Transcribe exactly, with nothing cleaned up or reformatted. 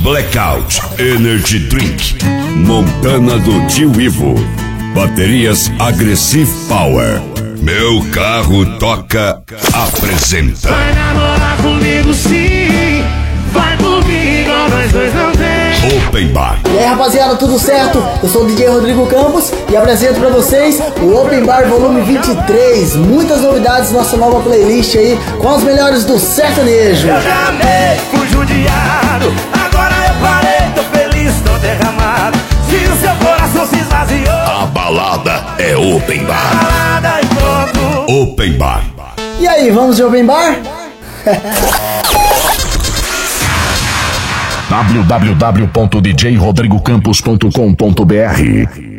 Blackout Energy Drink, Montana do Tio Ivo, baterias Aggressive Power. Meu Carro Toca apresenta. Vai namorar comigo sim, vai por mim igual nós dois não tem. Open Bar. E aí rapaziada, tudo certo? Eu sou o D J Rodrigo Campos e apresento pra vocês o Open Bar Volume vinte e três. Muitas novidades, nossa nova playlist aí com os melhores do sertanejo. Eu já amei, fui judiado, agora eu parei, tô feliz, tô derramado. Se o seu coração se esvaziou, A balada é Open Bar. balada e pronto. Open Bar. E aí, vamos de Open Bar? w w w ponto d j rodrigo campos ponto com ponto b r